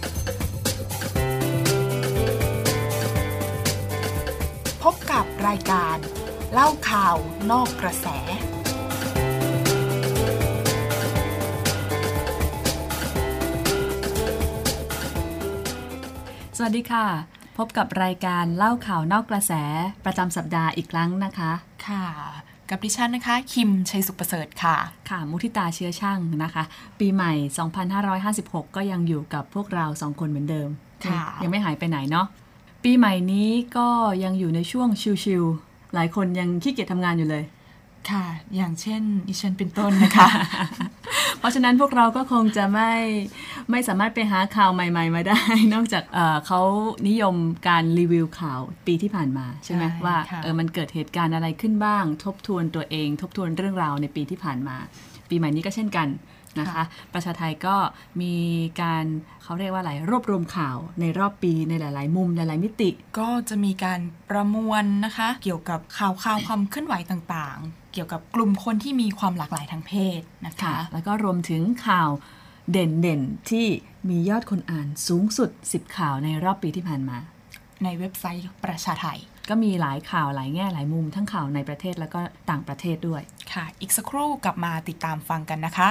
พบกับรายการเล่าข่าวนอกกระแสสวัสดีค่ะพบกับรายการเล่าข่าวนอกกระแสประจำสัปดาห์อีกครั้งนะคะค่ะกับดิฉันนะคะคิมชัยสุขประเสริฐค่ะค่ะมุทิตาเชื้อช่างนะคะปีใหม่2556ก็ยังอยู่กับพวกเรา2คนเหมือนเดิมค่ะยังไม่หายไปไหนเนาะปีใหม่นี้ก็ยังอยู่ในช่วงชิลๆหลายคนยังขี้เกียจทำงานอยู่เลยค่ะอย่างเช่นดิฉันเป็นต้นนะคะเพราะฉะนั้นพวกเราก็คงจะไม่สามารถไปหาข่าวใหม่ๆมาได้นอกจากเขานิยมการรีวิวข่าวปีที่ผ่านมาใช่ไหมว่ามันเกิดเหตุการณ์อะไรขึ้นบ้างทบทวนตัวเองทบทวนเรื่องราวในปีที่ผ่านมาปีใหม่นี้ก็เช่นกันนะคะประชาไทยก็มีการเขาเรียกว่าอะไรรวบรวมข่าวในรอบปีในหลายๆมุมหลายๆมิติก็จะมีการประมวลนะคะเกี่ยวกับข่าวความเคลื่อนไหวต่างๆเกี่ยวกับกลุ่มคนที่มีความหลากหลายทางเพศนะคะแล้วก็รวมถึงข่าวเด่นๆที่มียอดคนอ่านสูงสุด10ข่าวในรอบปีที่ผ่านมาในเว็บไซต์ประชาไทยก็มีหลายข่าวหลายแง่หลายมุมทั้งข่าวในประเทศแล้วก็ต่างประเทศด้วยค่ะอีกสักครู่กลับมาติดตามฟังกันนะคะ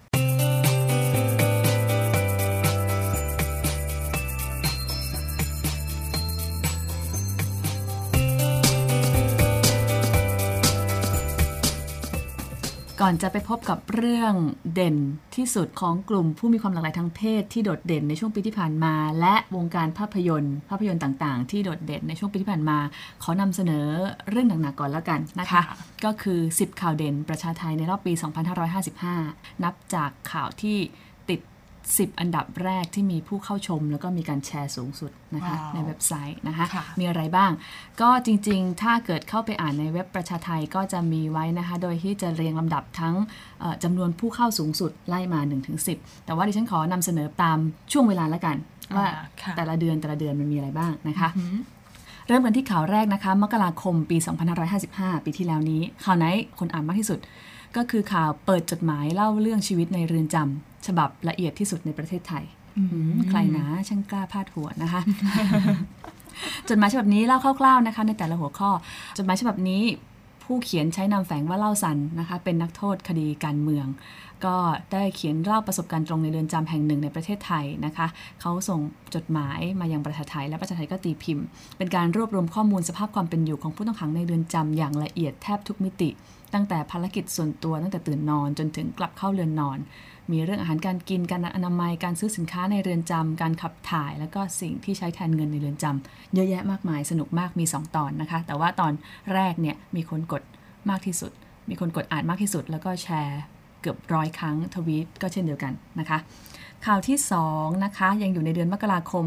ก่อนจะไปพบกับเรื่องเด่นที่สุดของกลุ่มผู้มีความหลากหลายทางเพศที่โดดเด่นในช่วงปีที่ผ่านมาและวงการภาพยนตร์ต่างๆที่โดดเด่นในช่วงปีที่ผ่านมาขอนำเสนอเรื่องหนักๆก่อนแล้วกันนะคะก็คือ10ข่าวเด่นประชาไทยในรอบปี2555นับจากข่าวที่ติด10อันดับแรกที่มีผู้เข้าชมแล้วก็มีการแชร์สูงสุดนะคะในเว็บไซต์นะคะมีอะไรบ้างก็จริงๆถ้าเกิดเข้าไปอ่านในเว็บประชาไทยก็จะมีไว้นะคะโดยที่จะเรียงลำดับทั้งจำนวนผู้เข้าสูงสุดไล่มา 1-10 แต่ว่าดิฉันขอนำเสนอตามช่วงเวลาแล้วกันว่าแต่ละเดือนมันมีอะไรบ้างนะคะเริ่มกันที่ข่าวแรกนะคะมกราคมปี2555ปีที่แล้วนี้ข่าวไหนคนอ่านมากที่สุดก็คือข่าวเปิดจดหมายเล่าเรื่องชีวิตในเรือนจำฉบับละเอียดที่สุดในประเทศไทยใครนะช่างกล้าพาดหัวนะคะ จดหมายฉบับนี้เล่าคร่าวๆนะคะในแต่ละหัวข้อจดหมายฉบับนี้ผู้เขียนใช้นามแฝงว่าเล่าสันนะคะเป็นนักโทษคดีการเมืองก็ได้เขียนเล่าประสบการณ์ตรงในเรือนจำแห่งหนึ่งในประเทศไทยนะคะเขาส่งจดหมายมายังประชาไทยและประชาไทยก็ตีพิมพ์เป็นการรวบรวมข้อมูลสภาพความเป็นอยู่ของผู้ต้องขังในเรือนจำอย่างละเอียดแทบทุกมิติตั้งแต่ภารกิจส่วนตัวตั้งแต่ตื่นนอนจนถึงกลับเข้าเรือนนอนมีเรื่องอาหารการกินการอนามัยการซื้อสินค้าในเรือนจำการขับถ่ายแล้วก็สิ่งที่ใช้แทนเงินในเรือนจำเยอะแยะมากมายสนุกมากมี2ตอนนะคะแต่ว่าตอนแรกเนี่ยมีคนกดมากที่สุดมีคนกดอ่านมากที่สุดแล้วก็แชร์เกือบ100 ครั้งทวีตก็เช่นเดียวกันนะคะข่าวที่2นะคะยังอยู่ในเดือนมกราคม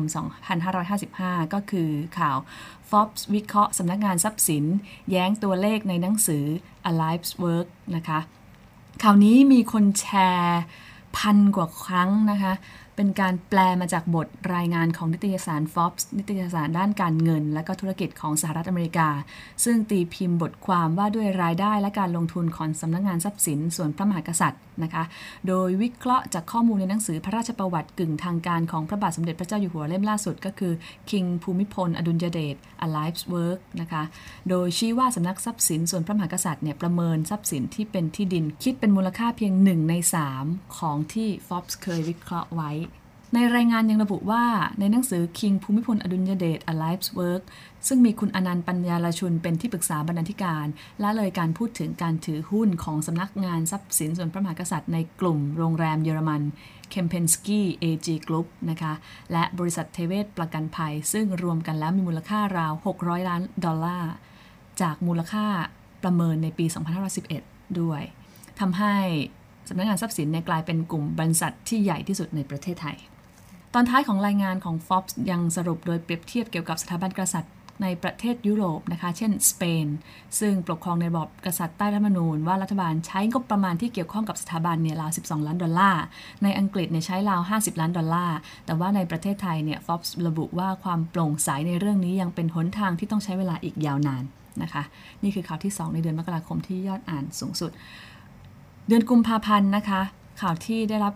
2555ก็คือข่าว Forbes วิเคราะห์สำนักงานทรัพย์สินแย้งตัวเลขในหนังสือ A Life's Work นะคะข่าวนี้มีคนแชร์1,000 กว่าครั้งนะคะเป็นการแปลมาจากบทรายงานของนิตยสาร Forbes นิตยสารด้านการเงินและก็ธุรกิจของสหรัฐอเมริกาซึ่งตีพิมพ์บทความว่าด้วยรายได้และการลงทุนของสำนักงานทรัพย์สินส่วนพระมหากษัตริย์นะคะโดยวิเคราะห์จากข้อมูลในหนังสือพระราชประวัติกึ่งทางการของพระบาทสมเด็จพระเจ้าอยู่หัวเล่มล่าสุดก็คือ King ภูมิพลอดุลยเดช A Life's Work นะคะโดยชี้ว่าสำนักทรัพย์สินส่วนพระมหากษัตริย์เนี่ยประเมินทรัพย์สินที่เป็นที่ดินคิดเป็นมูลค่าเพียง1 ใน 3ของที่ Forbes เคยวิเคราะห์ไว้ในรายงานยังระบุว่าในหนังสือ King ภูมิพลอดุลยเดช A Life's Work ซึ่งมีคุณอนันต์ปัญญาลชุนเป็นที่ปรึกษาบรรณาธิการและเลยการพูดถึงการถือหุ้นของสำนักงานทรัพย์สินส่วนพระมหากษัตริย์ในกลุ่มโรงแรมเยอรมัน Kempinski AG Group นะคะและบริษัทเทเวศประกันภัยซึ่งรวมกันแล้วมีมูลค่าราว$600 ล้านจากมูลค่าประเมินในปี2511ด้วยทำให้สำนักงานทรัพย์สินกลายเป็นกลุ่มบริษัทที่ใหญ่ที่สุดในประเทศไทยตอนท้ายของรายงานของ Forbes ยังสรุปโดยเปรียบเทียบเกี่ยวกับสถาบันกษัตริย์ในประเทศยุโรปนะคะเช่นสเปนซึ่งปกครองในระบอบกษัตริย์ใต้รัฐธรรมนูญว่ารัฐบาลใช้งบประมาณที่เกี่ยวข้องกับสถาบันเนี่ยราว$12 ล้านในอังกฤษเนี่ยใช้ราว$50 ล้านแต่ว่าในประเทศไทยเนี่ย Forbes ระบุว่าความโปร่งใสในเรื่องนี้ยังเป็นหนทางที่ต้องใช้เวลาอีกยาวนานนะคะนี่คือข่าวที่2ในเดือนมกราคมที่ยอดอ่านสูงสุดเดือนกุมภาพันธ์นะคะข่าวที่ได้รับ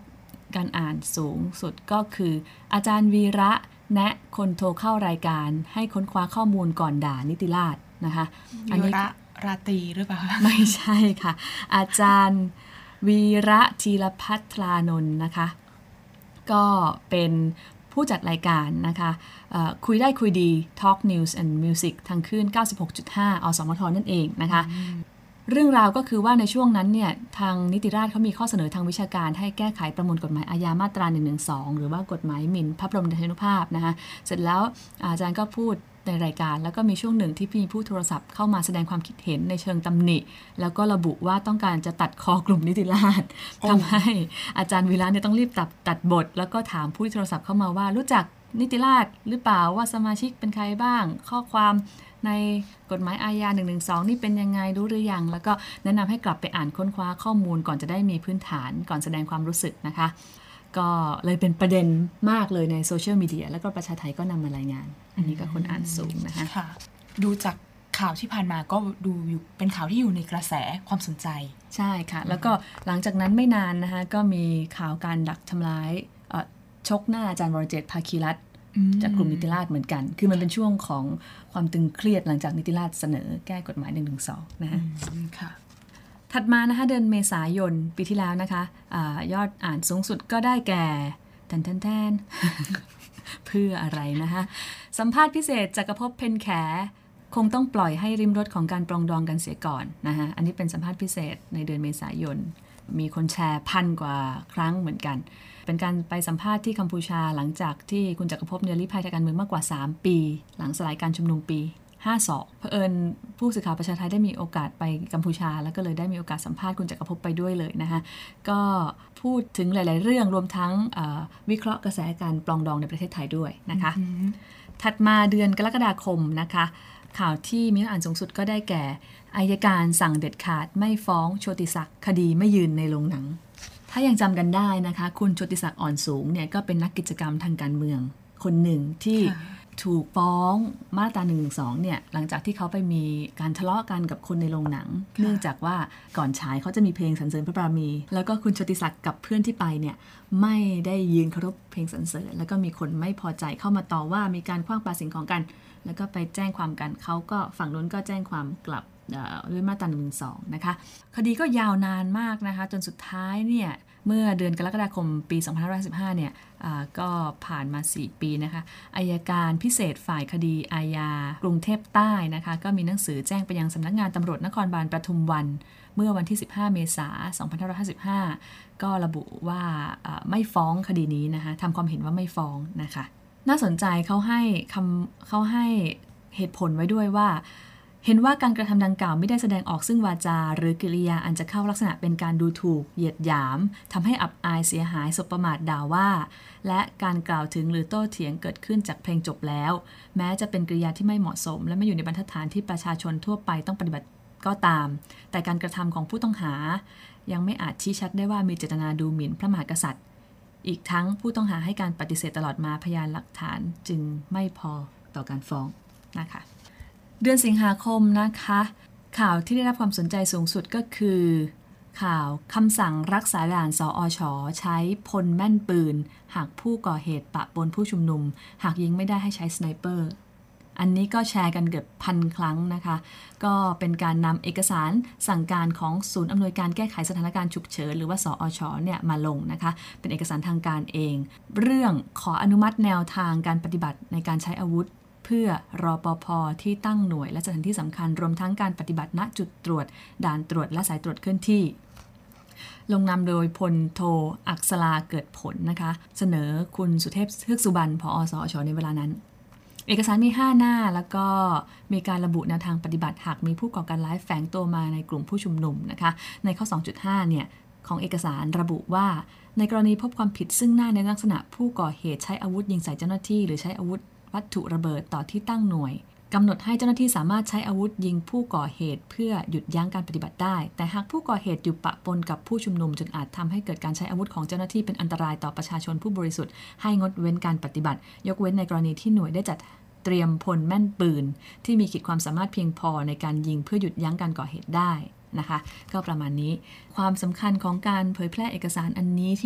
การอ่านสูงสุดก็คืออาจารย์วีระแนะคนโทรเข้ารายการให้ค้นคว้าข้อมูลก่อนด่านิติราษฎร์นะคะอันนี้ราตรีหรือเปล่าคะไม่ใช่ค่ะอาจารย์วีระธีรภัทรานนท์นะคะก็เป็นผู้จัดรายการนะคะคุยได้คุยดี Talk News and Music ทางคลื่น 96.5 อสมทนั่นเองนะคะเรื่องราวก็คือว่าในช่วงนั้นเนี่ยทางนิติราษฎร์เขามีข้อเสนอทางวิชาการให้แก้ไขประมวลกฎหมายอาญามาตรา 112 หรือว่ากฎหมายหมิ่นพระบรมราชูปภาพนะคะเสร็จแล้วอาจารย์ก็พูดในรายการแล้วก็มีช่วงหนึ่งที่มีผู้โทรศัพท์เข้ามาแสดงความคิดเห็นในเชิงตำหนิแล้วก็ระบุว่าต้องการจะตัดคอกลุ่มนิติราษฎร์ทำให้อาจารย์วีระเนี่ยต้องรีบตัดบทแล้วก็ถามผู้โทรศัพท์เข้ามาว่ารู้จักนิติราษฎร์หรือเปล่าว่าสมาชิกเป็นใครบ้างข้อความในกฎหมายอาญา 112 นี่เป็นยังไงรู้หรือยังแล้วก็แนะนำให้กลับไปอ่านค้นคว้าข้อมูลก่อนจะได้มีพื้นฐานก่อนแสดงความรู้สึกนะคะก็เลยเป็นประเด็นมากเลยในโซเชียลมีเดียแล้วก็ประชาไทก็นำมารายงานอันนี้ก็คนอ่านสูงนะคะดูจากข่าวที่ผ่านมาก็ดูอยู่เป็นข่าวที่อยู่ในกระแสความสนใจใช่ค่ะแล้วก็หลังจากนั้นไม่นานนะคะก็มีข่าวการดักทำร้ายชกหน้าอาจารย์วรเจตน์ภาคีรัตน์จากกลุ่มนิติราษฎร์เหมือนกันคือมันเป็นช่วงของความตึงเครียดหลังจากนิติราษฎร์เสนอแก้กฎหมาย 112 นะคะถัดมานะคะเดือนเมษายนปีที่แล้วนะคะยอดอ่านสูงสุดก็ได้แก่แทน เพื่ออะไรนะคะสัมภาษณ์พิเศษจักรภพเพ็ญแขคงต้องปล่อยให้ริมรสของการปรองดองกันเสียก่อนนะคะอันนี้เป็นสัมภาษณ์พิเศษในเดือนเมษายนมีคนแชร์1,000 กว่าครั้งเหมือนกันเป็นการไปสัมภาษณ์ที่กัมพูชาหลังจากที่คุณจักรภพเนี่ยลี้ภัยทางการเมืองมากกว่า3 ปีหลังสลายการชุมนุมปี 52เผอิญผู้สื่อข่าวประชาไทยได้มีโอกาสไปกัมพูชาแล้วก็เลยได้มีโอกาสสัมภาษณ์คุณจักรภพไปด้วยเลยนะคะก็พูดถึงหลายๆเรื่องรวมทั้งวิเคราะห์กระแสการปลองดองในประเทศไทยด้วยนะคะถัดมาเดือนกรกฎาคมนะคะข่าวที่มีอ่านสูงสุดก็ได้แก่อัยการสั่งเด็ดขาดไม่ฟ้องโชติศักดิ์คดีไม่ยืนในโรงหนังถ้ายังจำกันได้นะคะคุณโชติศักดิ์อ่อนสูงเนี่ยก็เป็นนักกิจกรรมทางการเมืองคนหนึ่งที่ถูกฟ้องมาตรา 112 เนี่ยหลังจากที่เขาไปมีการทะเลาะกันกับคนในโรงหนังเนื่องจากว่าก่อนฉายเขาจะมีเพลงสรรเสริญพระบารมีแล้วก็คุณโชติศักดิ์กับเพื่อนที่ไปเนี่ยไม่ได้ยืนเคารพเพลงสรรเสริญแล้วก็มีคนไม่พอใจเข้ามาต่อว่ามีการขว้างปาสิ่งของกันแล้วก็ไปแจ้งความกันเขาก็ฝั่งนู้นก็แจ้งความกลับด้วยมาตรา 112 นะคะคดีก็ยาวนานมากนะคะจนสุดท้ายเนี่ยเมื่อเดือนกรกฎาคมปี 2515 เนี่ยก็ผ่านมา 4 ปีนะคะอัยการพิเศษฝ่ายคดีอาญากรุงเทพใต้นะคะก็มีหนังสือแจ้งไปยังสำนักงานตำรวจนครบาลปทุมวันเมื่อวันที่ 15 เมษายน 2555 ก็ระบุว่าไม่ฟ้องคดีนี้นะคะทำความเห็นว่าไม่ฟ้องนะคะน่าสนใจเขาให้เหตุผลไว้ด้วยว่าเห็นว่าการกระทำดังกล่าวไม่ได้แสดงออกซึ่งวาจาหรือกิริยาอันจะเข้าลักษณะเป็นการดูถูกเหยียดหยามทำให้อับอายเสียหายสบประมาทด่าว่าและการกล่าวถึงหรือโต้เถียงเกิดขึ้นจากเพลงจบแล้วแม้จะเป็นกริยาที่ไม่เหมาะสมและไม่อยู่ในบรรทัดฐานที่ประชาชนทั่วไปต้องปฏิบัติก็ตามแต่การกระทำของผู้ต้องหายังไม่อาจชี้ชัดได้ว่ามีเจตนาดูหมิ่นพระมหากษัตริย์อีกทั้งผู้ต้องหาให้การปฏิเสธตลอดมาพยานหลักฐานจึงไม่พอต่อการฟ้องนะคะเดือนสิงหาคมนะคะข่าวที่ได้รับความสนใจสูงสุดก็คือข่าวคำสั่งรักษาด่านสอช.ใช้พลแม่นปืนหากผู้ก่อเหตุปะปนผู้ชุมนุมหากยิงไม่ได้ให้ใช้สไนเปอร์อันนี้ก็แชร์กันเกือบ1,000 ครั้งนะคะก็เป็นการนำเอกสารสั่งการของศูนย์อำนวยการแก้ไขสถานการณ์ฉุกเฉินหรือว่าสอช.เนี่ยมาลงนะคะเป็นเอกสารทางการเองเรื่องขออนุมัติแนวทางการปฏิบัติในการใช้อาวุธเพื่อรปภ.ที่ตั้งหน่วยและสถานที่สำคัญรวมทั้งการปฏิบัติณจุดตรวจด่านตรวจและสายตรวจเคลื่อนที่ลงนามโดยพลโทอักษราเกิดผลนะคะเสนอคุณสุเทพเทือกสุบรรณผอ.สอช.ในเวลานั้นเอกสารมี5 หน้าแล้วก็มีการระบุแนวทางปฏิบัติหากมีผู้ก่อการร้ายแฝงตัวมาในกลุ่มผู้ชุมนุมนะคะในข้อ 2.5 เนี่ยของเอกสารระบุว่าในกรณีพบความผิดซึ่งหน้าในลักษณะผู้ก่อเหตุใช้อาวุธยิงใส่เจ้าหน้าที่หรือใช้อาวุธวัตถุระเบิดต่อที่ตั้งหน่วยกำหนดให้เจ้าหน้าที่สามารถใช้อาวุธยิงผู้ก่อเหตุเพื่อหยุดยั้งการปฏิบัติได้แต่หากผู้ก่อเหตุอยู่ปะปนกับผู้ชุมนุมจนอาจทำให้เกิดการใช้อาวุธของเจ้าหน้าที่เป็นอันตรายต่อประชาชนผู้บริสุทธิ์ให้งดเว้นการปฏิบัติยกเว้นในกรณีที่หน่วยได้จัดเตรียมพลแม่นปืนที่มีขีดความสามารถเพียงพอในการยิงเพื่อหยุดยั้งการก่อเหตุได้นะคะก็ประมาณนี้ความสำคัญของการเผยแพร่เอกสารอันนี้ที่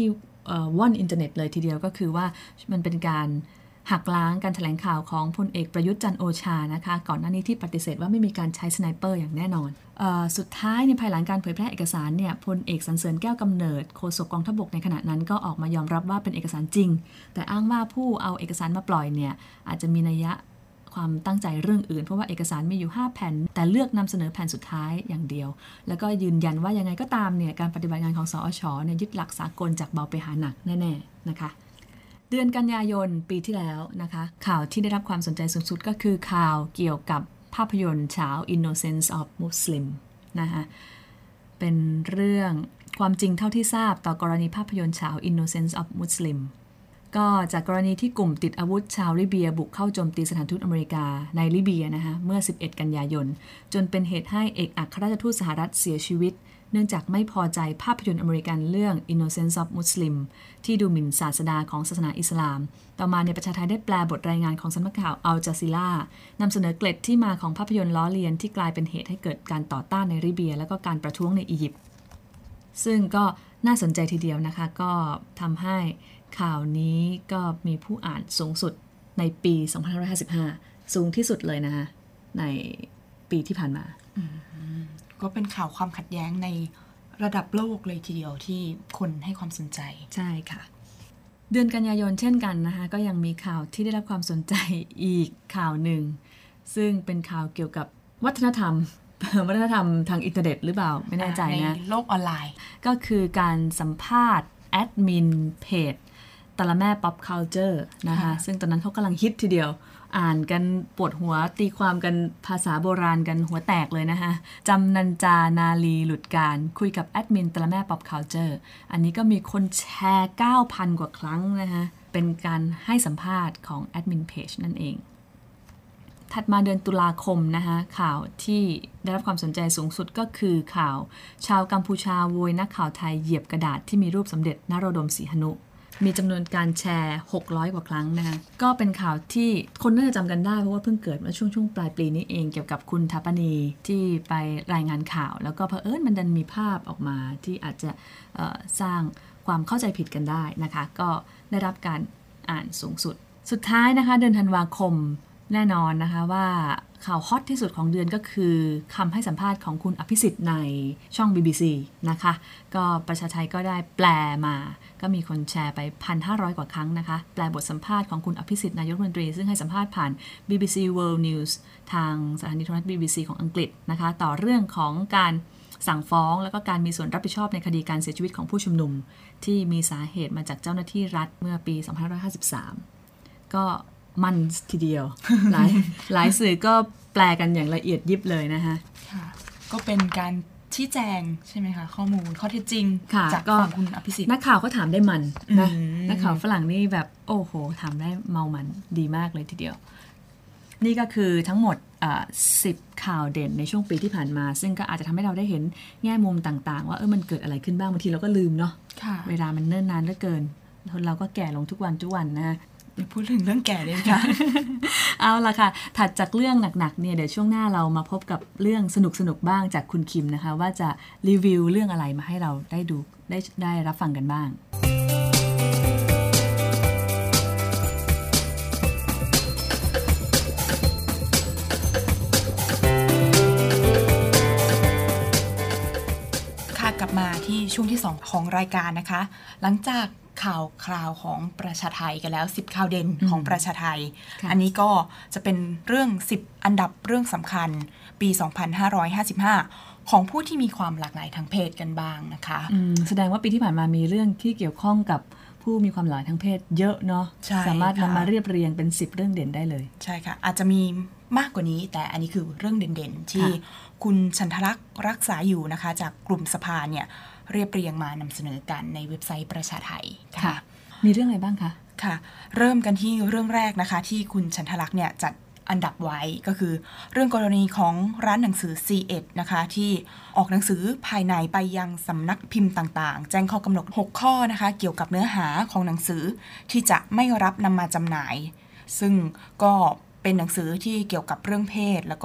ว่อนอินเทอร์เน็ตเลยทีเดียวก็คือว่ามันเป็นการหักล้างการแถลงข่าวของพลเอกประยุทธ์จันทร์โอชานะคะก่อนหน้านี้ที่ปฏิเสธว่าไม่มีการใช้สไนเปอร์อย่างแน่นอนสุดท้ายในภายหลังการเผยแพร่เอกสารเนี่ยพลเอกสรรเสริญแก้วกำเนิดโฆษกกองทัพบกในขณะนั้นก็ออกมายอมรับว่าเป็นเอกสารจริงแต่อ้างว่าผู้เอาเอกสารมาปล่อยเนี่ยอาจจะมีนัยยะความตั้งใจเรื่องอื่นเพราะว่าเอกสารมีอยู่5แผ่นแต่เลือกนำเสนอแผ่นสุดท้ายอย่างเดียวแล้วก็ยืนยันว่ายังไงก็ตามเนี่ยการปฏิบัติงานของสอชเนี่ยยึดหลักสากลจากเบาไปหาหนักแน่ๆนะคะเดือนกันยายนปีที่แล้วนะคะข่าวที่ได้รับความสนใจสูงสุดก็คือข่าวเกี่ยวกับภาพยนตร์เฉา Innocence of Muslim นะคะเป็นเรื่องความจริงเท่าที่ทราบต่อกรณีภาพยนตร์เฉา Innocence of Muslimก็จากกรณีที่กลุ่มติดอาวุธชาวลิเบียบุกเข้าโจมตีสถานทูตอเมริกาในลิเบียนะคะเมื่อ11กันยายนจนเป็นเหตุให้เอกอัครราชทูตสหรัฐเสียชีวิตเนื่องจากไม่พอใจภาพยนตร์อเมริกันเรื่อง Innocence of Muslim ที่ดูหมิ่นศาสดาของศาสนาอิสลามต่อมาในประชาไทยได้แปลบทรายงานของสำนักข่าวอัลจาซีรานำเสนอเกร็ดที่มาของภาพยนตร์ล้อเลียนที่กลายเป็นเหตุให้เกิดการต่อต้านในลิเบียและก็การประท้วงในอียิปต์ซึ่งก็น่าสนใจทีเดียวนะคะก็ทำให้ข่าวนี้ก็มีผู้อ่านสูงสุดในปี2555สูงที่สุดเลยนะคะในปีที่ผ่านมาก็เป็นข่าวความขัดแย้งในระดับโลกเลยทีเดียวที่คนให้ความสนใจใช่ค่ะเดือนกันยายนเช่นกันนะคะก็ยังมีข่าวที่ได้รับความสนใจอีกข่าวหนึ่งซึ่งเป็นข่าวเกี่ยวกับวัฒนธรรมทางอินเทอร์เน็ตหรือเปล่าไม่แน่ใจนะในโลกออนไลน์ก็คือการสัมภาษณ์แอดมินเพจตะละแม่ Pop Culture นะคะซึ่งตอนนั้นเขากำลังฮิตทีเดียวอ่านกันปวดหัวตีความกันภาษาโบราณกันหัวแตกเลยนะคะจำนันจานาลีหลุดการคุยกับแอดมินตะละแม่ Pop Culture อันนี้ก็มีคนแชร์ 9,000 กว่าครั้งนะคะเป็นการให้สัมภาษณ์ของแอดมินเพจนั่นเองถัดมาเดือนตุลาคมนะคะข่าวที่ได้รับความสนใจสูงสุดก็คือข่าวชาวกัมพูชาโวยนักข่าวไทยเหยียบกระดาษที่มีรูปสมเด็จนโรดมศรีหนุมีจำนวนการแชร์600กว่าครั้งนะคะก็เป็นข่าวที่คนน่าจะจำกันได้เพราะว่าเพิ่งเกิดเมื่อช่วงปลายปีนี้เองเกี่ยวกับคุณทัปปณีที่ไปรายงานข่าวแล้วก็เผอิญมันดันมีภาพออกมาที่อาจจะสร้างความเข้าใจผิดกันได้นะคะก็ได้รับการอ่านสูงสุดท้ายนะคะเดือนธันวาคมแน่นอนนะคะว่าข่าวฮอตที่สุดของเดือนก็คือคำให้สัมภาษณ์ของคุณอภิสิทธิ์ในช่อง BBC นะคะก็ประชาไทยก็ได้แปลมาก็มีคนแชร์ไป 1,500 กว่าครั้งนะคะแปลบทสัมภาษณ์ของคุณอภิสิทธิ์นายกรัฐมนตรีซึ่งให้สัมภาษณ์ผ่าน BBC World News ทางสถานีโทรทัศน์ BBC ของอังกฤษนะคะต่อเรื่องของการสั่งฟ้องแล้วก็การมีส่วนรับผิดชอบในคดีการเสียชีวิตของผู้ชุมนุมที่มีสาเหตุมาจากเจ้าหน้าที่รัฐเมื่อปี2553ก็มันทีเดียว หลายสื่อก็แปลกันอย่างละเอียดยิบเลยนะคะค่ะก็เป็นการชี้แจงใช่ไหมคะข้อมูลข้อเท็จจริงจากฝั่งคุณอภิสิทธิ์นักข่าวก็ถามได้มันนะนักข่าวฝรั่งนี่แบบโอ้โหถามได้เมามันดีมากเลยทีเดียวนี่ก็คือทั้งหมด10 ข่าวเด่นในช่วงปีที่ผ่านมาซึ่งก็อาจจะทำให้เราได้เห็นแง่มุมต่างๆว่ามันเกิดอะไรขึ้นบ้างบางทีเราก็ลืมเนาะเวลามันเนิ่นนานเหลือเกินคนเราก็แก่ลงทุกวันนะพูดถึงเรื่องแก่เลยค่ะเอาล่ะค่ะถัดจากเรื่องหนักๆเนี่ยเดี๋ยวช่วงหน้าเรามาพบกับเรื่องสนุกๆบ้างจากคุณคิมนะคะว่าจะรีวิวเรื่องอะไรมาให้เราได้ดูได้รับฟังกันบ้างค่ะกลับมาที่ช่วงที่2ของรายการนะคะหลังจากข่าวคราวของประชาไทยกันแล้ว10ข่าวเด่นของประชาไทยอันนี้ก็จะเป็นเรื่อง10อันดับเรื่องสำคัญปี2555ของผู้ที่มีความหลากหลายทางเพศกันบ้างนะคะแสดงว่าปีที่ผ่านมามีเรื่องที่เกี่ยวข้องกับผู้มีความหลากหลายทางเพศเยอะเนาะสามารถนำมาเรียบเรียงเป็น10เรื่องเด่นได้เลยใช่ค่ะอาจจะมีมากกว่านี้แต่อันนี้คือเรื่องเด่นๆที่คุณชันทลักษณ์รักษาอยู่นะคะจากกลุ่มสภาเนี่ยเรียบเรียงมานำเสนอกันในเว็บไซต์ประชาไทยค่ะมีเรื่องอะไรบ้างคะค่ะเริ่มกันที่เรื่องแรกนะคะที่คุณชันทลักษณ์เนี่ยจัดอันดับไว้ก็คือเรื่องกรณีของร้านหนังสือ C1 นะคะที่ออกหนังสือภายในไปยังสำนักพิมพ์ต่างๆแจ้งข้อกำหนด6ข้อนะคะเกี่ยวกับเนื้อหาของหนังสือที่จะไม่รับนำมาจำหน่ายซึ่งก็เป็นหนังสือที่เกี่ยวกับเรื่องเพศแล้วก็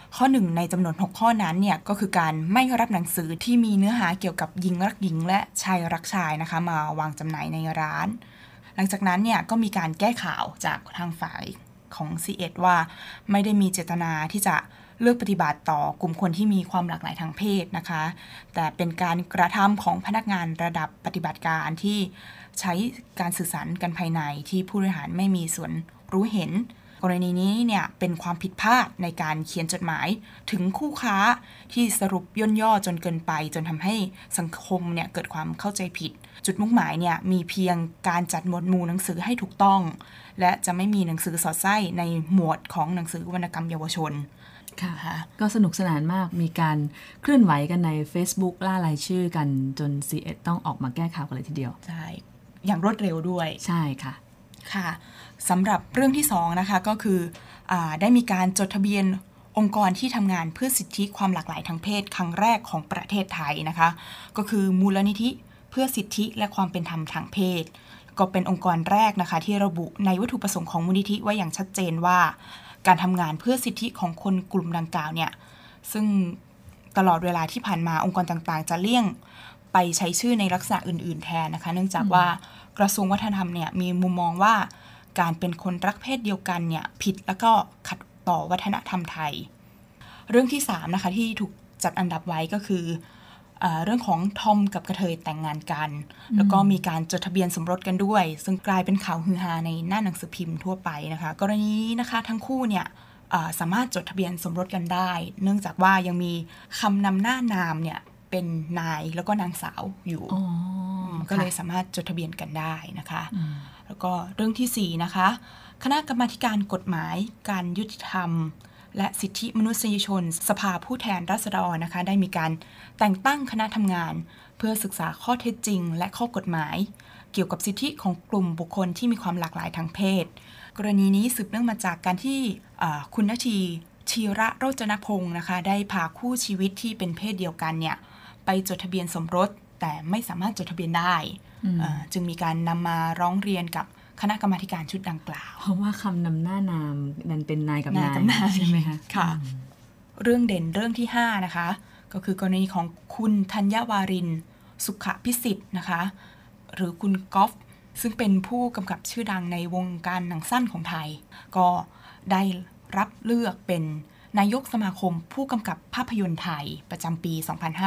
ข้อ1ในจำนวน6ข้อนั้นเนี่ยก็คือการไม่รับหนังสือที่มีเนื้อหาเกี่ยวกับหญิงรักหญิงและชายรักชายนะคะมาวางจำหน่ายในร้านหลังจากนั้นเนี่ยก็มีการแก้ข่าวจากทางฝ่ายของ C1 ว่าไม่ได้มีเจตนาที่จะเลือกปฏิบัติต่อกลุ่มคนที่มีความหลากหลายทางเพศนะคะแต่เป็นการกระทำของพนักงานระดับปฏิบัติการที่ใช้การสื่อสารกันภายในที่ผู้บริหารไม่มีส่วนรู้เห็นกรณีนี้เนี่ยเป็นความผิดพลาดในการเขียนจดหมายถึงคู่ค้าที่สรุปย่นย่อจนเกินไปจนทำให้สังคมเนี่ยเกิดความเข้าใจผิดจุดมุ่งหมายเนี่ยมีเพียงการจัดหมวดหมู่หนังสือให้ถูกต้องและจะไม่มีหนังสือสอดไส้ในหมวดของหนังสือวรรณกรรมเยาวชนค่ะก็สนุกสนานมากมีการเคลื่อนไหวกันใน Facebook ล่ารายชื่อกันจน C1 ต้องออกมาแก้ข่าวกันเลยทีเดียวใช่อย่างรวดเร็วด้วยใช่ค่ะค่ะสำหรับเรื่องที่2นะคะก็คือได้มีการจดทะเบียนองค์กรที่ทำงานเพื่อสิทธิความหลากหลายทางเพศครั้งแรกของประเทศไทยนะคะก็คือมูลนิธิเพื่อสิทธิและความเป็นธรรมทางเพศก็เป็นองค์กรแรกนะคะที่ระบุในวัตถุประสงค์ของมูลนิธิไว้อย่างชัดเจนว่าการทำงานเพื่อสิทธิของคนกลุ่มดังกล่าวเนี่ยซึ่งตลอดเวลาที่ผ่านมาองค์กรต่างๆจะเลี่ยงไปใช้ชื่อในลักษณะอื่นๆแทนนะคะเนื่องจากว่ากระทรวงวัฒนธรรมเนี่ยมีมุมมองว่าการเป็นคนรักเพศเดียวกันเนี่ยผิดแล้วก็ขัดต่อวัฒนธรรมไทยเรื่องที่3นะคะที่ถูกจัดอันดับไว้ก็คือเรื่องของทอมกับกระเทยแต่งงานกันแล้วก็มีการจดทะเบียนสมรสกันด้วยซึ่งกลายเป็นข่าวฮือฮาในหน้าหนังสือพิมพ์ทั่วไปนะคะกรณีนี้นะคะทั้งคู่เนี่ยสามารถจดทะเบียนสมรสกันได้เนื่องจากว่ายังมีคำนำหน้านามเนี่ยเป็นนายแล้วก็นางสาวอยู่ก็เลยสามารถจดทะเบียนกันได้นะคะแล้วก็เรื่องที่4นะคะคณะกรรมาธิการกฎหมายการยุติธรรมและสิทธิมนุษยชนสภาผู้แทนราษฎรนะคะได้มีการแต่งตั้งคณะทำงานเพื่อศึกษาข้อเท็จจริงและข้อกฎหมายเกี่ยวกับสิทธิของกลุ่มบุคคลที่มีความหลากหลายทางเพศกรณีนี้สืบเนื่องมาจากการที่คุณณทีธีระโรจนพงศ์นะคะได้พาคู่ชีวิตที่เป็นเพศเดียวกันเนี่ยไปจดทะเบียนสมรสแต่ไม่สามารถจดทะเบียนได้จึงมีการนำมาร้องเรียนกับคณะกรรมาธิการชุดดังกล่าวเพราะว่าคำนำหน้านามนั้นเป็นนายกับนายใช่ไหมคะค่ะเรื่องเด่นเรื่องที่5นะคะก็คือกรณีของคุณธัญวารินสุขพิสิทธิ์นะคะหรือคุณก๊อฟซึ่งเป็นผู้กำกับชื่อดังในวงการหนังสั้นของไทยก็ได้รับเลือกเป็นนายกสมาคมผู้กำกับภาพยนตร์ไทยประจำปี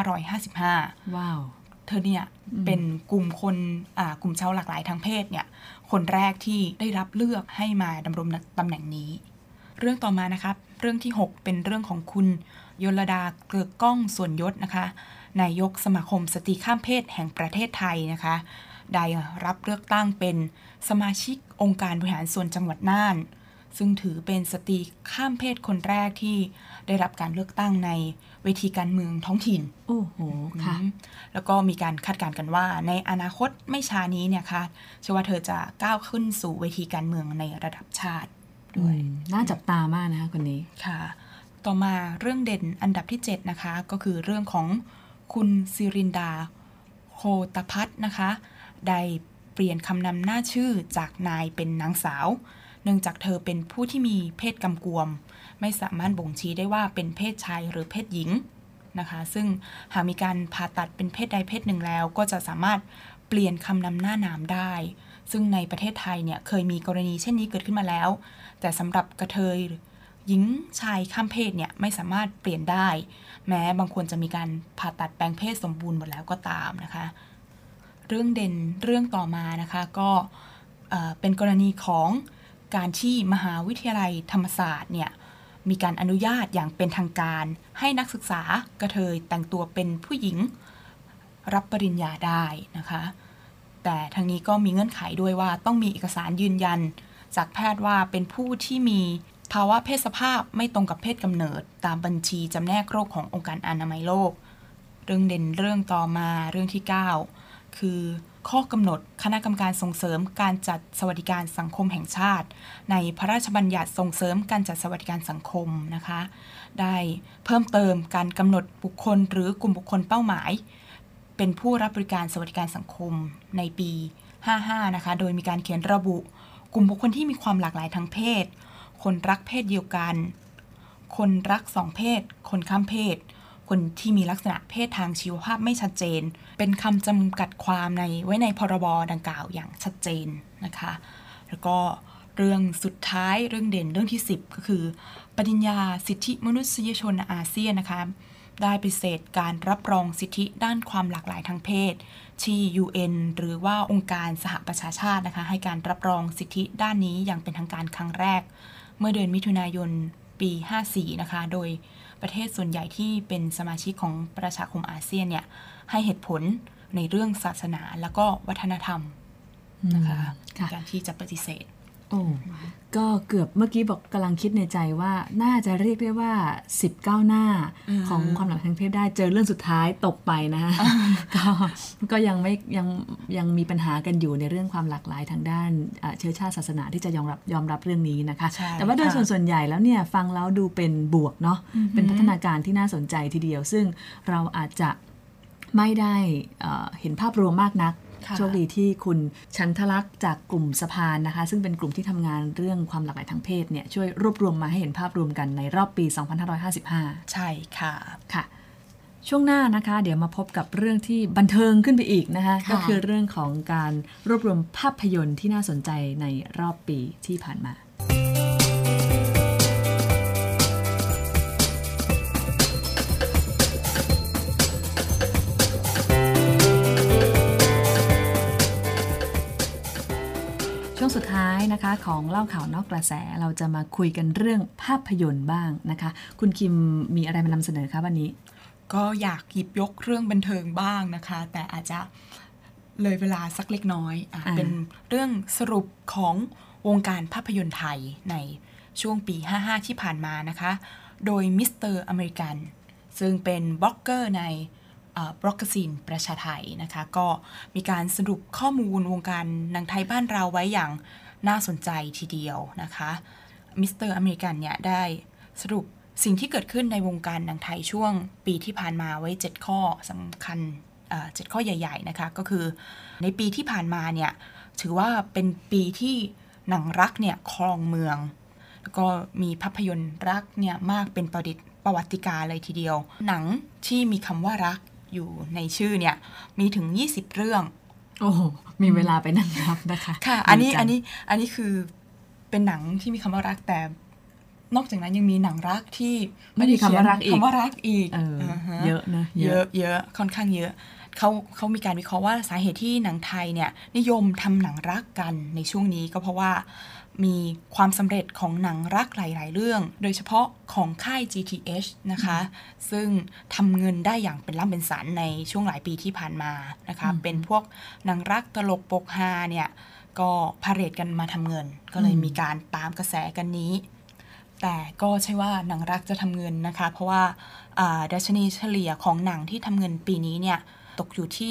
2555 ว้าวเธอเนี่ยเป็นกลุ่มคนกลุ่มชาวหลากหลายทางเพศเนี่ยคนแรกที่ได้รับเลือกให้มาดำรงตำแหน่งนี้เรื่องต่อมานะครับเรื่องที่6เป็นเรื่องของคุณยลดาเกิดก้องส่วนยศนะคะนายกสมาคมสตรีข้ามเพศแห่งประเทศไทยนะคะได้รับเลือกตั้งเป็นสมาชิกองค์การบริหารส่วนจังหวัดน่านซึ่งถือเป็นสตรีข้ามเพศคนแรกที่ได้รับการเลือกตั้งในเวทีการเมืองท้องถิ่นโอ้โหค่ะแล้วก็มีการคาดการณ์กันว่าในอนาคตไม่ช้านี้เนี่ยค่ะเชื่อว่าเธอจะก้าวขึ้นสู่เวทีการเมืองในระดับชาติด้วยน่าจับตามากนะคะคนนี้ค่ะต่อมาเรื่องเด่นอันดับที่7นะคะก็คือเรื่องของคุณศิรินดาโคตพัฒน์นะคะได้เปลี่ยนคำนำหน้าชื่อจากนายเป็นนางสาวเนื่องจากเธอเป็นผู้ที่มีเพศกำกวมไม่สามารถบ่งชี้ได้ว่าเป็นเพศชายหรือเพศหญิงนะคะซึ่งหากมีการผ่าตัดเป็นเพศใดเพศหนึ่งแล้วก็จะสามารถเปลี่ยนคำนำหน้านามได้ซึ่งในประเทศไทยเนี่ยเคยมีกรณีเช่นนี้เกิดขึ้นมาแล้วแต่สำหรับกระเทยหญิงชายข้ามเพศเนี่ยไม่สามารถเปลี่ยนได้แม้บางคนจะมีการผ่าตัดแปลงเพศสมบูรณ์หมดแล้วก็ตามนะคะเรื่องเด่นเรื่องต่อมานะคะก็เป็นกรณีของการที่มหาวิทยาลัยธรรมศาสตร์เนี่ยมีการอนุญาตอย่างเป็นทางการให้นักศึกษากระเทยแต่งตัวเป็นผู้หญิงรับปริญญาได้นะคะแต่ทางนี้ก็มีเงื่อนไขด้วยว่าต้องมีเอกสารยืนยันจากแพทย์ว่าเป็นผู้ที่มีภาวะเพศสภาพไม่ตรงกับเพศกำเนิดตามบัญชีจำแนกโรคขององค์การอนามัยโลกเรื่องเด่นเรื่องต่อมาเรื่องที่9คือข้อกำหนดคณะกรรมการส่งเสริมการจัดสวัสดิการสังคมแห่งชาติในพระราชบัญญัติส่งเสริมการจัดสวัสดิการสังคมนะคะได้เพิ่มเติมการกำหนดบุคคลหรือกลุ่มบุคคลเป้าหมายเป็นผู้รับบริการสวัสดิการสังคมในปี55นะคะโดยมีการเขียนระบุกลุ่มบุคคลที่มีความหลากหลายทางเพศคนรักเพศเดียวกันคนรักสองเพศคนข้ามเพศคนที่มีลักษณะเพศทางชีวภาพไม่ชัดเจนเป็นคำจำกัดความไว้ในพรบดังกล่าวอย่างชัดเจนนะคะแล้วก็เรื่องสุดท้ายเรื่องเด่นเรื่องที่10ก็คือปฏิญญาสิทธิมนุษยชนอาเซียนนะคะได้ปฏิเสธการรับรองสิทธิด้านความหลากหลายทางเพศที่ UN หรือว่าองค์การสหประชาชาตินะคะให้การรับรองสิทธิด้านนี้อย่างเป็นทางการครั้งแรกเมื่อเดือนมิถุนายนปี54นะคะโดยประเทศส่วนใหญ่ที่เป็นสมาชิกของประชาคมอาเซียนเนี่ยให้เหตุผลในเรื่องศาสนาแล้วก็วัฒนธรรมนะคะการที่จะปฏิเสธโอ้ก็เกือบเมื่อกี้บอกกำลังคิดในใจว่าน่าจะเรียกได้ว่า19หน้าของความหลากหลายทางเพศได้เจอเรื่องสุดท้ายตกไปนะก็ยังมีปัญหากันอยู่ในเรื่องความหลากหลายทางด้านเชื้อชาติศาสนาที่จะยอมรับเรื่องนี้นะคะแต่ว่าโดยส่วนใหญ่แล้วเนี่ยฟังแล้วดูเป็นบวกเนาะเป็นพัฒนาการที่น่าสนใจทีเดียวซึ่งเราอาจจะไม่ได้เห็นภาพรวมมากนักโชคดีที่คุณชันทลักษณ์จากกลุ่มสะพานนะคะซึ่งเป็นกลุ่มที่ทำงานเรื่องความหลากหลายทางเพศเนี่ยช่วยรวบรวมมาให้เห็นภาพรวมกันในรอบปี 2555 ใช่ค่ะค่ะช่วงหน้านะคะเดี๋ยวมาพบกับเรื่องที่บันเทิงขึ้นไปอีกนะคะก็คือเรื่องของการรวบรวมภาพยนตร์ที่น่าสนใจในรอบปีที่ผ่านมาช่วงสุดท้ายนะคะของเล่าข่าวนอกกระแสเราจะมาคุยกันเรื่องภาพยนตร์บ้างนะคะคุณคิมมีอะไรมานำเสนอคะวันนี้ก็อยากหยิบยกเรื่องบันเทิงบ้างนะคะแต่อาจจะเลยเวลาสักเล็กน้อยเป็นเรื่องสรุปของวงการภาพยนตร์ไทยในช่วงปี55ที่ผ่านมานะคะโดยมิสเตอร์อเมริกันซึ่งเป็นบล็อกเกอร์ในบล็อกเกอร์ซีนประชาไทยนะคะก็มีการสรุปข้อมูลวงการหนังไทยบ้านเราไว้อย่างน่าสนใจทีเดียวนะคะมิสเตอร์อเมริกันเนี่ยได้สรุปสิ่งที่เกิดขึ้นในวงการหนังไทยช่วงปีที่ผ่านมาไว้7ข้อสำคัญ7ข้อใหญ่ๆนะคะก็คือในปีที่ผ่านมาเนี่ยถือว่าเป็นปีที่หนังรักเนี่ยครองเมืองแล้วก็มีภาพยนตร์รักเนี่ยมากเป็นประวัติการเลยทีเดียวหนังที่มีคำว่ารักอยู่ในชื่อเนี่ยมีถึง20เรื่องโอ้มีเวลาไปนั่งนับนะคะค่ะอันนี้คือเป็นหนังที่มีคำว่ารักแต่นอกจากนั้นยังมีหนังรักที่ไม่มีคำว่ารักอีกเยอะนะเยอะค่อนข้างเยอะเขามีการวิเคราะห์ว่าสาเหตุที่หนังไทยเนี่ยนิยมทำหนังรักกันในช่วงนี้ก็เพราะว่ามีความสำเร็จของหนังรักหลายๆเรื่องโดยเฉพาะของค่าย GTH นะคะซึ่งทำเงินได้อย่างเป็นล่ำเป็นสันในช่วงหลายปีที่ผ่านมานะคะเป็นพวกหนังรักตลกปกฮาเนี่ยก็พาเหรดกันมาทำเงินก็เลยมีการตามกระแสกันนี้แต่ก็ใช่ว่าหนังรักจะทำเงินนะคะเพราะว่าดัชนีเฉลี่ยของหนังที่ทำเงินปีนี้เนี่ยตกอยู่ที่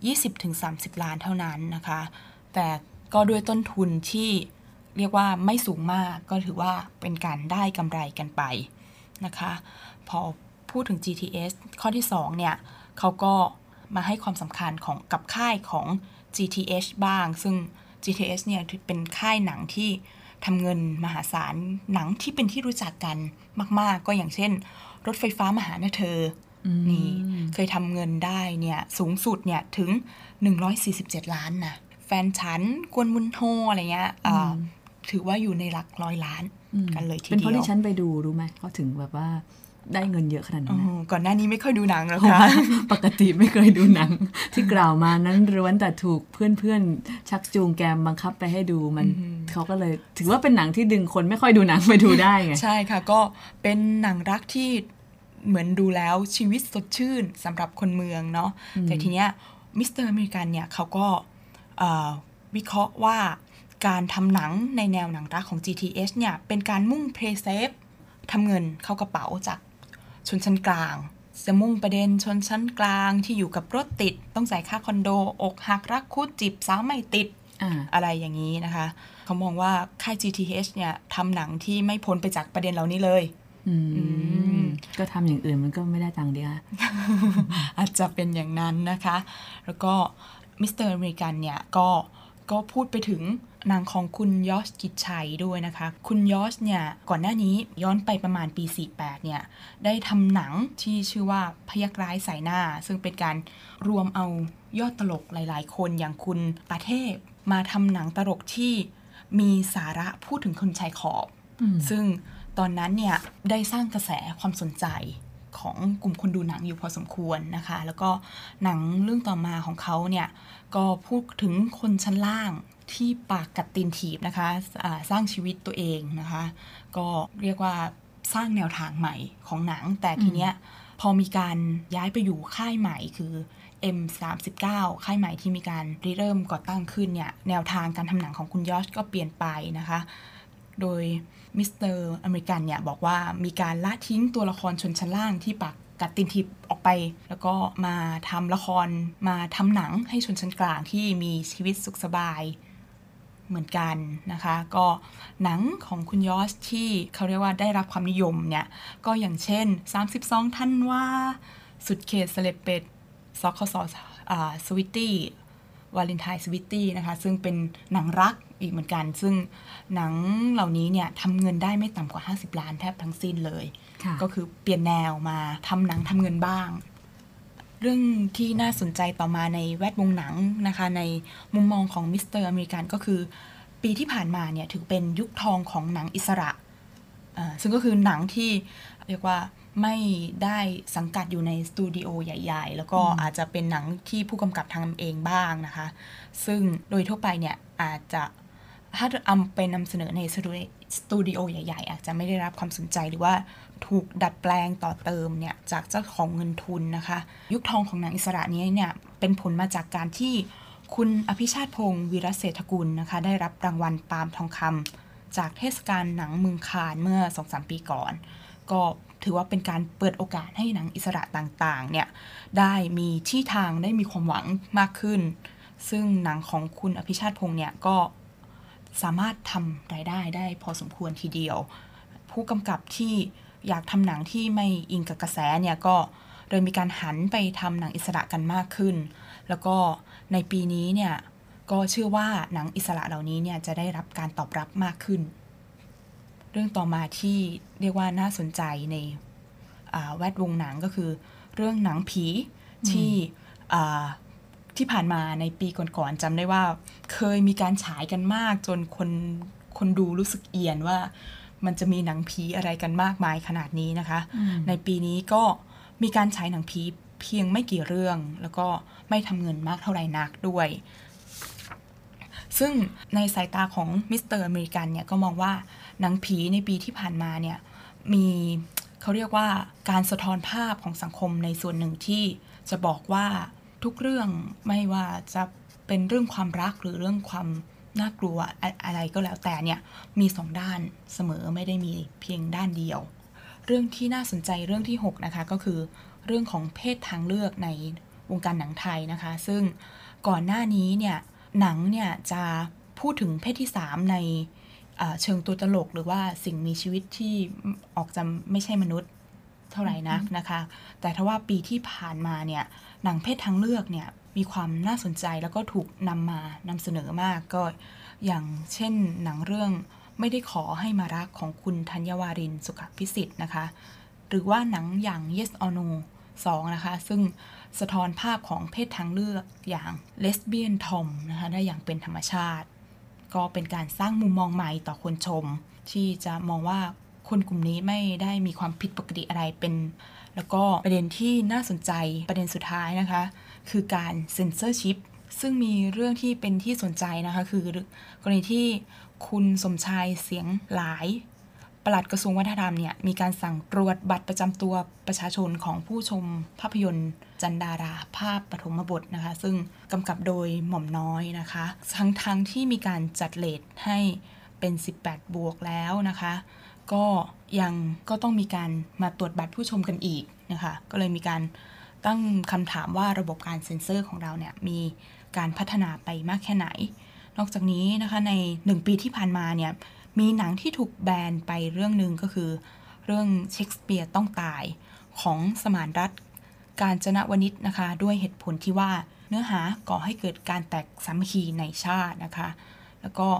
20-30 ล้านเท่านั้นนะคะแต่ก็ด้วยต้นทุนที่เรียกว่าไม่สูงมากก็ถือว่าเป็นการได้กำไรกันไปนะคะพอพูดถึง GTS ข้อที่2เนี่ยเขาก็มาให้ความสำคัญกับค่ายของ GTH บ้างซึ่ง GTH เนี่ยเป็นค่ายหนังที่ทำเงินมหาศาลหนังที่เป็นที่รู้จักกันมากๆก็อย่างเช่นรถไฟฟ้ามาหาเธอนี่เคยทำเงินได้เนี่ยสูงสุดเนี่ยถึง147ล้านนะแฟนฉันกวนมุนโฮอะไรเงี้ยถือว่าอยู่ในหลัก100 ล้านกันเลยทีเดียวเป็นเพราะที่ฉันไปดูรู้ไหมเขาถึงแบบว่าได้เงินเยอะขนาดนั้นก่อนหน้านี้ไม่ค่อยดูหนังหรอกค่ะปกติไม่เคยดูหนังที่กล่าวมานั้นล้วนแต่ถูกเพื่อนๆชักจูงแกมบังคับไปให้ดูมันเขาก็เลยถือว่าเป็นหนังที่ดึงคนไม่ค่อยดูหนังไปดูได้ไงใช่ค่ะก็เป็นหนังรักที่เหมือนดูแล้วชีวิตสดชื่นสำหรับคนเมืองเนาะแต่ทีเนี้ยมิสเตอร์อเมริกันเนี่ยเขาก็วิเคราะห์ว่าการทำหนังในแนวหนังรักของ GTH เนี่ยเป็นการมุ่งเพลย์เซฟทำเงินเข้ากระเป๋าจากชนชั้นกลางจะมุ่งประเด็นชนชั้นกลางที่อยู่กับรถติดต้องจ่ายค่าคอนโดอกหักรักคุดจีบสาวไม่ติด อะไรอย่างนี้นะคะเขามองว่าค่าย GTH เนี่ยทำหนังที่ไม่พ้นไปจากประเด็นเหล่านี้เลยก็ทำอย่างอื่นมันก็ไม่ได้ตังค์ดีค่ะอาจจะเป็นอย่างนั้นนะคะแล้วก็มิสเตอร์อเมริกันเนี่ยก็พูดไปถึงหนังของคุณยอชกิจชัยด้วยนะคะคุณยอชเนี่ยก่อนหน้านี้ย้อนไปประมาณปี 48 เนี่ยได้ทำหนังที่ชื่อว่าพยัคฆ์ร้ายสายหน้าซึ่งเป็นการรวมเอายอดตลกหลายๆคนอย่างคุณประเทศมาทำหนังตลกที่มีสาระพูดถึงคนชายขอบซึ่งตอนนั้นเนี่ยได้สร้างกระแสความสนใจของกลุ่มคนดูหนังอยู่พอสมควรนะคะแล้วก็หนังเรื่องต่อมาของเขาเนี่ยก็พูดถึงคนชั้นล่างที่ปากกัดตีนถีบนะคะสร้างชีวิตตัวเองนะคะก็เรียกว่าสร้างแนวทางใหม่ของหนังแต่ทีเนี้ยพอมีการย้ายไปอยู่ค่ายใหม่คือ M39 ค่ายใหม่ที่มีการเริ่มก่อตั้งขึ้นเนี่ยแนวทางการทำหนังของคุณยอชก็เปลี่ยนไปนะคะโดยมิสเตอร์อเมริกันเนี่ยบอกว่ามีการละทิ้งตัวละครชนชั้นล่างที่ปากกัดตีนถีบออกไปแล้วก็มาทำละครมาทำหนังให้ชนชั้นกลางที่มีชีวิตสุขสบายเหมือนกันนะคะก็หนังของคุณยอชที่เขาเรียกว่าได้รับความนิยมเนี่ยก็อย่างเช่น32ธันวาสุดเขตเสลดเป็ดซคสสวิตตี้วาเลนไทน์สวิตตี้นะคะซึ่งเป็นหนังรักอีกเหมือนกันซึ่งหนังเหล่านี้เนี่ยทำเงินได้ไม่ต่ำกว่า50ล้านแทบทั้งสิ้นเลยก็คือเปลี่ยนแนวมาทำหนังทำเงินบ้างเรื่องที่น่าสนใจต่อมาในแวดวงหนังนะคะในมุมมองของมิสเตอร์อเมริกันก็คือปีที่ผ่านมาเนี่ยถือเป็นยุคทองของหนังอิสระซึ่งก็คือหนังที่เรียกว่าไม่ได้สังกัดอยู่ในสตูดิโอใหญ่ๆแล้วก็อาจจะเป็นหนังที่ผู้กำกับทำเองบ้างนะคะซึ่งโดยทั่วไปเนี่ยอาจจะถ้าเป็นนำเสนอในสตูดิโอใหญ่ๆอาจจะไม่ได้รับความสนใจหรือว่าถูกดัดแปลงต่อเติมเนี่ยจากเจ้าของเงินทุนนะคะยุคทองของหนังอิสระนี้เนี่ยเป็นผลมาจากการที่คุณอภิชาติพงศ์วีรเศรษฐกุลนะคะได้รับรางวัลปาล์มทองคำจากเทศกาลหนังเมืองคานเมื่อ 2-3 ปีก่อนก็ถือว่าเป็นการเปิดโอกาสให้หนังอิสระต่างๆเนี่ยได้มีที่ทางได้มีความหวังมากขึ้นซึ่งหนังของคุณอภิชาติพงศ์เนี่ยก็สามารถทำรายได้ได้พอสมควรทีเดียวผู้กำกับที่อยากทำหนังที่ไม่อิงกับกระแสเนี่ยก็เลยมีการหันไปทำหนังอิสระกันมากขึ้นแล้วก็ในปีนี้เนี่ยก็เชื่อว่าหนังอิสระเหล่านี้เนี่ยจะได้รับการตอบรับมากขึ้นเรื่องต่อมาที่เรียกว่าน่าสนใจในแวดวงหนังก็คือเรื่องหนังผีที่ผ่านมาในปีก่อนๆจำได้ว่าเคยมีการฉายกันมากจนคนดูรู้สึกเอียนว่ามันจะมีหนังผีอะไรกันมากมายขนาดนี้นะคะในปีนี้ก็มีการฉายหนังผีเพียงไม่กี่เรื่องแล้วก็ไม่ทำเงินมากเท่าไหร่นักด้วยซึ่งในสายตาของมิสเตอร์อเมริกันเนี่ยก็มองว่าหนังผีในปีที่ผ่านมาเนี่ยมีเขาเรียกว่าการสะท้อนภาพของสังคมในส่วนหนึ่งที่จะบอกว่าทุกเรื่องไม่ว่าจะเป็นเรื่องความรักหรือเรื่องความน่ากลัวอะไรก็แล้วแต่เนี่ยมีสองด้านเสมอไม่ได้มีเพียงด้านเดียวเรื่องที่น่าสนใจเรื่องที่6นะคะก็คือเรื่องของเพศทางเลือกในวงการหนังไทยนะคะซึ่งก่อนหน้านี้เนี่ยหนังเนี่ยจะพูดถึงเพศที่3ในเชิงตัวตลกหรือว่าสิ่งมีชีวิตที่ออกจะไม่ใช่มนุษย์เท่าไหร่นักนะคะแต่ถ้าว่าปีที่ผ่านมาเนี่ยหนังเพศทางเลือกเนี่ยมีความน่าสนใจแล้วก็ถูกนำเสนอมากก็อย่างเช่นหนังเรื่องไม่ได้ขอให้มารักของคุณธัญวารินสุขพิสิทธิ์นะคะหรือว่าหนังอย่าง Yes or No 2นะคะซึ่งสะท้อนภาพของเพศทางเลือกอย่าง Lesbian Tom นะคะได้อย่างเป็นธรรมชาติก็เป็นการสร้างมุมมองใหม่ต่อคนชมที่จะมองว่าคนกลุ่มนี้ไม่ได้มีความผิดปกติอะไรเป็นแล้วก็ประเด็นที่น่าสนใจประเด็นสุดท้ายนะคะคือการเซ็นเซอร์ชิปซึ่งมีเรื่องที่เป็นที่สนใจนะคะคือกรณีที่คุณสมชายเสียงหลายปลัดกระทรวงวัฒนธรรมเนี่ยมีการสั่งตรวจบัตรประจำตัวประชาชนของผู้ชมภาพยนตร์จันดาราภาพปฐมบทนะคะซึ่งกำกับโดยหม่อมน้อยนะคะทั้งที่มีการจัดเรทให้เป็น18 บวกแล้วนะคะก็ต้องมีการมาตรวจบัตรผู้ชมกันอีกนะคะก็เลยมีการตั้งคำถามว่าระบบการเซ็นเซอร์ของเราเนี่ยมีการพัฒนาไปมากแค่ไหนนอกจากนี้นะคะใน1 ปีที่ผ่านมาเนี่ยมีหนังที่ถูกแบนไปเรื่องนึงก็คือเรื่องเชคสเปียร์ต้องตายของสมานรัตน์กาญจนวณิชนะคะด้วยเหตุผลที่ว่าเนื้อหาก่อให้เกิดการแตกสามัคคีในชาตินะคะแล้วก็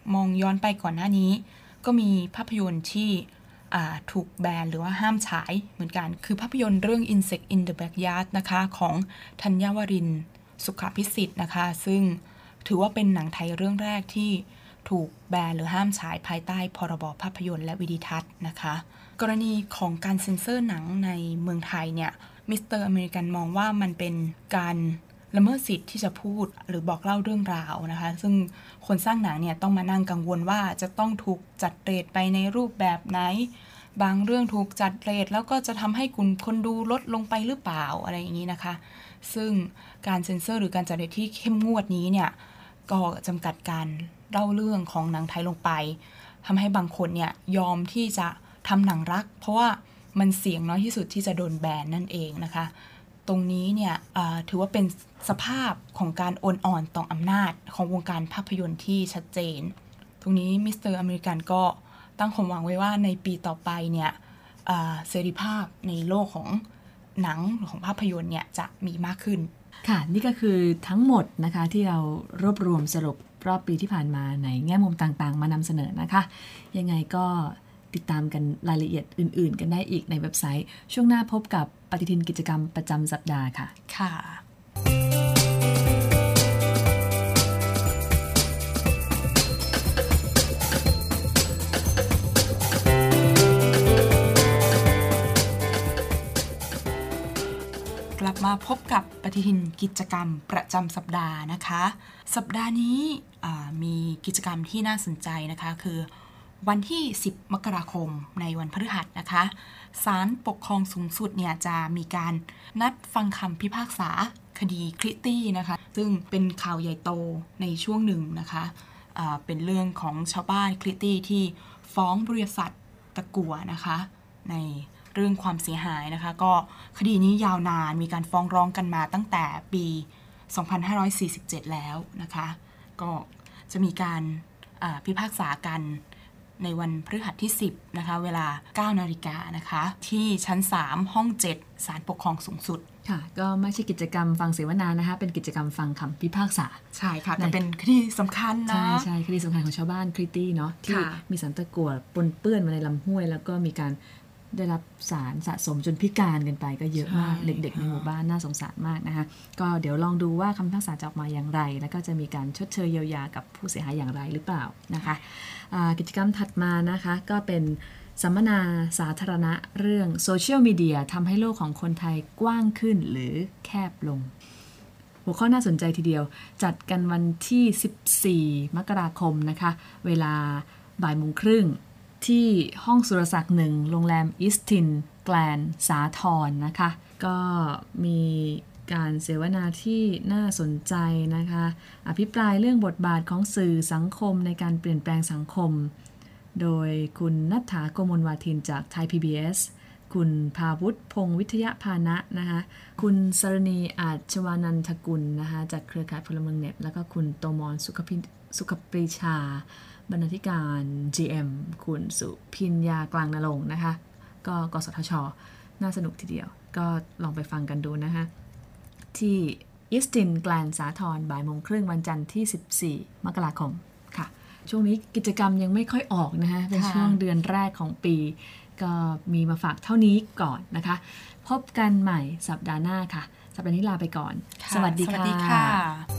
มองย้อนไปก่อนหน้านี้ก็มีภาพยนตร์ที่ถูกแบนหรือว่าห้ามฉายเหมือนกันคือภาพยนตร์เรื่อง Insect in the Backyard นะคะของธัญวรินทร์สุขพิสิทธิ์นะคะซึ่งถือว่าเป็นหนังไทยเรื่องแรกที่ถูกแบนหรือห้ามฉายภายใต้พรบภาพยนตร์และวิดีทัศน์นะคะกรณีของการเซ็นเซอร์หนังในเมืองไทยเนี่ยมิสเตอร์อเมริกันมองว่ามันเป็นการละเมิดสิทธิ์ที่จะพูดหรือบอกเล่าเรื่องราวนะคะซึ่งคนสร้างหนังเนี่ยต้องมานั่งกังวลว่าจะต้องถูกจัดเรทไปในรูปแบบไหนบางเรื่องถูกจัดเรทแล้วก็จะทำให้คนดูลดลงไปหรือเปล่าอะไรอย่างนี้นะคะซึ่งการเซ็นเซอร์หรือการจัดเรทที่เข้มงวดนี้เนี่ยก็จำกัดการเล่าเรื่องของหนังไทยลงไปทำให้บางคนเนี่ยยอมที่จะทำหนังรักเพราะว่ามันเสี่ยงน้อยที่สุดที่จะโดนแบนนั่นเองนะคะตรงนี้เนี่ยถือว่าเป็นสภาพของการโอนอ่อนต่ออำนาจของวงการภาพยนตร์ที่ชัดเจนตรงนี้มิสเตอร์อเมริกันก็ตั้งความหวังไว้ว่าในปีต่อไปเนี่ยเสรีภาพในโลกของหนังของภาพยนตร์เนี่ยจะมีมากขึ้นค่ะนี่ก็คือทั้งหมดนะคะที่เรารวบรวมสรุปรอบปีที่ผ่านมาในแง่มุมต่างๆมานำเสนอนะคะยังไงก็ติดตามกันรายละเอียดอื่นๆกันได้อีกในเว็บไซต์ช่วงหน้าพบกับปฏิทินกิจกรรมประจำสัปดาห์ค่ะค่ะกลับมาพบกับปฏิทินกิจกรรมประจำสัปดาห์นะคะสัปดาห์นี้มีกิจกรรมที่น่าสนใจนะคะคือวันที่10มกราคมในวันพฤหัสนะคะศาลปกครองสูงสุดเนี่ยจะมีการนัดฟังคำพิพากษาคดีคริตตี้นะคะซึ่งเป็นข่าวใหญ่โตในช่วงหนึ่งนะคะเป็นเรื่องของชาวบ้านคริตตี้ที่ฟ้องบริษัทตะกั่วนะคะในเรื่องความเสียหายนะคะก็คดีนี้ยาวนานมีการฟ้องร้องกันมาตั้งแต่ปี 2547 แล้วนะคะก็จะมีการพิพากษากันในวันพฤหัสที่10นะคะเวลา 9 นาฬิกานะคะที่ชั้น3ห้อง7ศาลปกครองสูงสุดค่ะก็ไม่ใช่กิจกรรมฟังเสวนานะคะเป็นกิจกรรมฟังคำพิพากษาใช่ค่ะแต่เป็นคดีสำคัญนะใช่คดีสำคัญของชาวบ้านคริตตี้เนาะที่มีสารตะกั่วปนเปื้อนมาในลำห้วยแล้วก็มีการได้รับสารสะสมจนพิการกันไปก็เยอะมากเด็กๆในหมู่บ้านน่าสงสารมากนะคะก็เดี๋ยวลองดูว่าคำพิพากษาจะออกมาอย่างไรแล้วก็จะมีการชดเชยเยียวยากับผู้เสียหายอย่างไรหรือเปล่านะคะกิจกรรมถัดมานะคะก็เป็นสัมมนาสาธารณะเรื่องโซเชียลมีเดียทำให้โลกของคนไทยกว้างขึ้นหรือแคบลงหัวข้อน่าสนใจทีเดียวจัดกันวันที่14มกราคมนะคะเวลาบ่ายโมงครึ่งที่ห้องสุรศักดิ์1โรงแรมอิสตินแกลนสาทรนะคะก็มีการเสวนาที่น่าสนใจนะคะอภิปรายเรื่องบทบาทของสื่อสังคมในการเปลี่ยนแปลงสังคมโดยคุณณัฐฐา โกมลวาทินจากไทย PBS คุณภาวุฒิพงษ์วิทยาพานะนะคะคุณสรณีอาชวานันทกุลนะคะจากเครือข่ายพลเมืองเน็ตแล้วก็คุณโตมรสุขปรีชาบรรณาธิการ GM คุณสุพิญญากลางนรงค์นะคะก็กสทช.น่าสนุกทีเดียวก็ลองไปฟังกันดูนะคะที่อิสตินแกลนสาทรบ่ายโมงครึ่งวันจันทร์ที่14มกราคมค่ะช่วงนี้กิจกรรมยังไม่ค่อยออกนะคะเป็นช่วงเดือนแรกของปีก็มีมาฝากเท่านี้ก่อนนะคะพบกันใหม่สัปดาห์หน้าค่ะสัปดาห์นี้ลาไปก่อนสวัสดีค่ะ